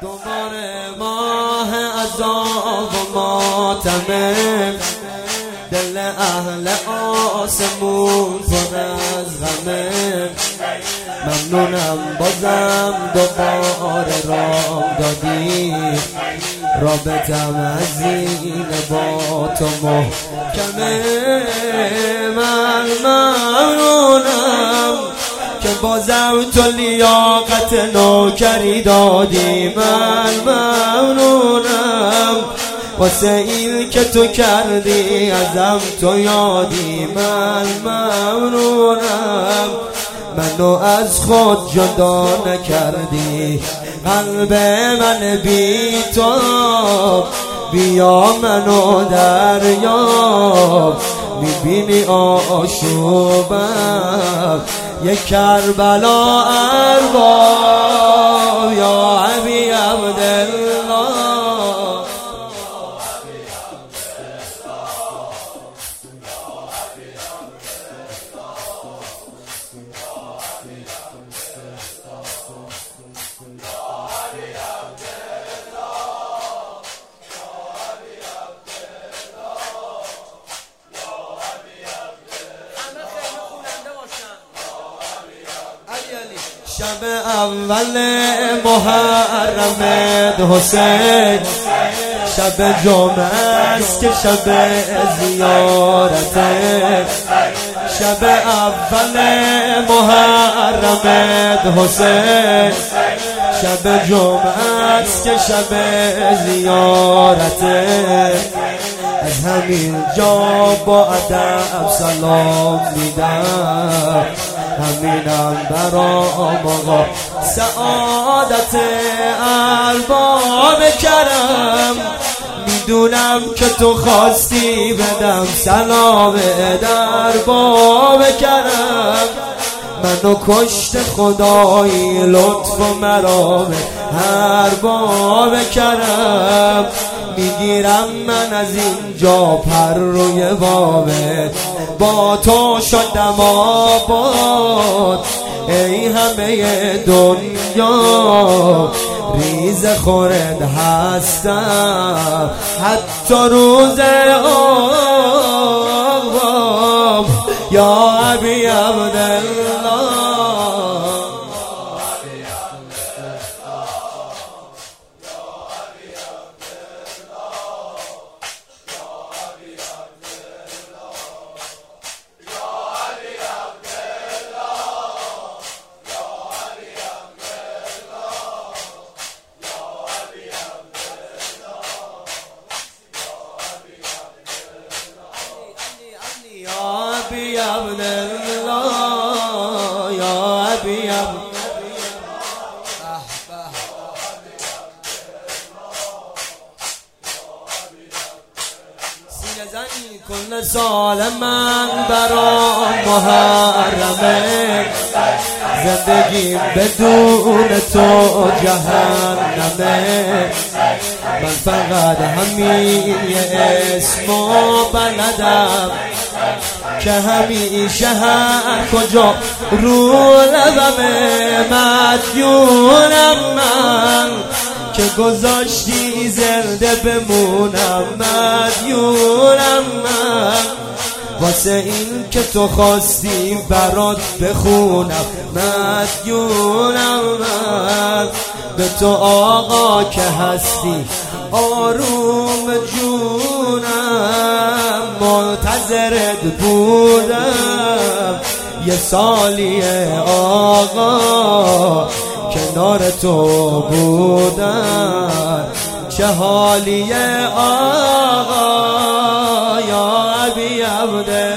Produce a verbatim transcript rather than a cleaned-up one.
دوباره ماه عذاب و ماتمه، دل اهل آسمون پر از غمه. ممنونم بازم دوباره رام دادی، رابطم از این با تو محکمه. من ممنونم که بازم تو لیاقت نوکری دادی. من ممنونم واسه این که تو کردی ازم تو یادی. من ممنونم منو از خود جدا نکردی. قلب من بی تو بیا منو دریاب، میبینی آشوبم یک کربلا ارباب. یا ابی عبدالله شب اول محرم حسین، شب جمعه است که شب زیارته. شب اول محرم حسین، شب جمعه است که شب زیارته. از همین جا با ادب سلام میدم، همینم برام آقا سعادت ارباب کرم. میدونم که تو خواستی بدم سلام ارباب کرم. منو کشت خدایی لطف و مرام ارباب کرم. میگیرم من از اینجا پر روی بابت، با تو شدم آباد. ای همه دنیا ریز خورد هستم، حتی روز آباب. یا ابی عبدالله ابی عبدالله یا ابی سینه زنی کل سال من برام محرمه. زندگیم بدون تو جهنمه. من فقط همین یه اسمو بلدم که همیشه هر کجا رو لبمه. مدیونم من که گذاشتی زنده بمونم. مدیونم من واسه این که تو خواستی برات بخونم. مدیونم من به تو آقا که هستی آروم جونم. منتظرت بودم یه سالیه آقا، کنار تو بودم چه حالیه آقا. یا ابی عبدالله